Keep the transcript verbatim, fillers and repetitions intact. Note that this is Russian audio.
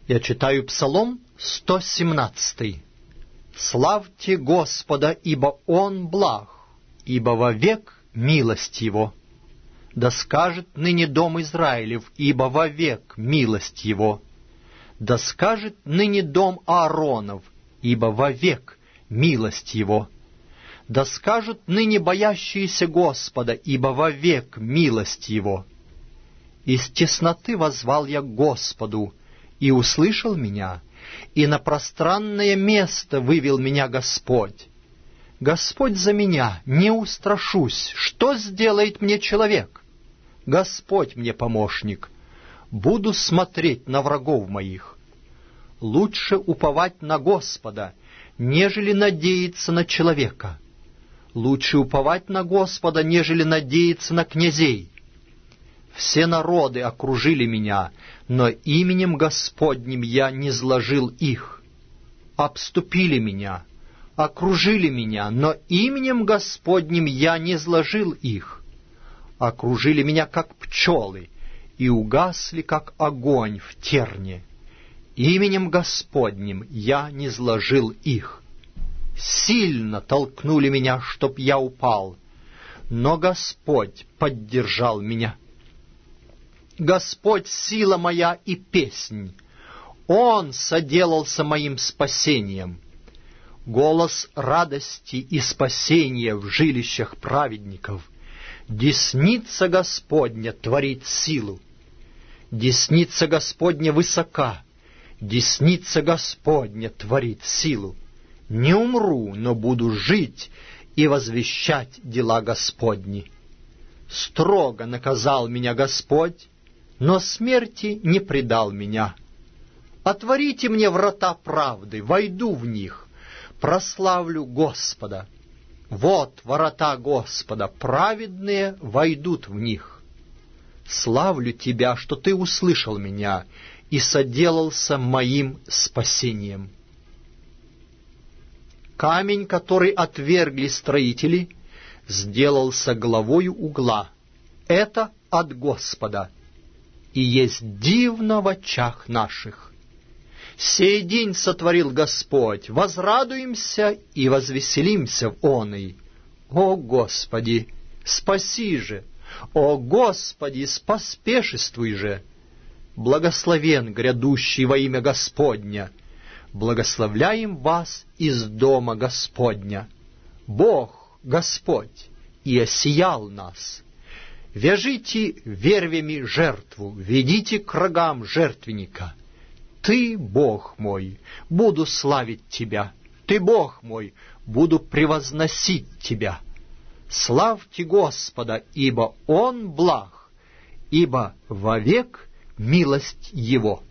Я читаю Псалом сто семнадцатый. «Славьте Господа, ибо Он благ, ибо вовек милость Его. Да скажет ныне дом Израилев, ибо вовек милость Его. Да скажет ныне дом Ааронов, ибо вовек милость Его. Да скажут ныне боящиеся Господа, ибо вовек милость Его. Из тесноты воззвал я к Господу, и услышал меня, и на пространное место вывел меня Господь. Господь за меня, не устрашусь, что сделает мне человек? Господь мне помощник, буду смотреть на врагов моих. Лучше уповать на Господа, нежели надеяться на человека. Лучше уповать на Господа, нежели надеяться на князей. Все народы окружили меня, но именем Господним я не зложил их. Обступили меня, окружили меня, но именем Господним я не зложил их. Окружили меня, как пчелы, и угасли, как огонь в терне. Именем Господним я не зложил их. Сильно толкнули меня, чтоб я упал, но Господь поддержал меня. Господь — сила моя и песнь, Он соделался моим спасением. Голос радости и спасения в жилищах праведников. Десница Господня творит силу. Десница Господня высока, десница Господня творит силу. Не умру, но буду жить и возвещать дела Господни. Строго наказал меня Господь, но смерти не предал меня. Отворите мне врата правды, войду в них, прославлю Господа. Вот врата Господа, праведные войдут в них. Славлю Тебя, что Ты услышал меня и соделался моим спасением. Камень, который отвергли строители, сделался главою угла. Это от Господа, и есть дивно в очах наших. Сей день сотворил Господь, возрадуемся и возвеселимся в оный. О Господи, спаси же! О Господи, споспешествуй же! Благословен грядущий во имя Господня! Благословляем вас из дома Господня! Бог, Господь, и осиял нас. Вяжите вервями жертву, ведите к рогам жертвенника. Ты, Бог мой, буду славить Тебя. Ты, Бог мой, буду превозносить Тебя. Славьте Господа, ибо Он благ, ибо вовек милость Его.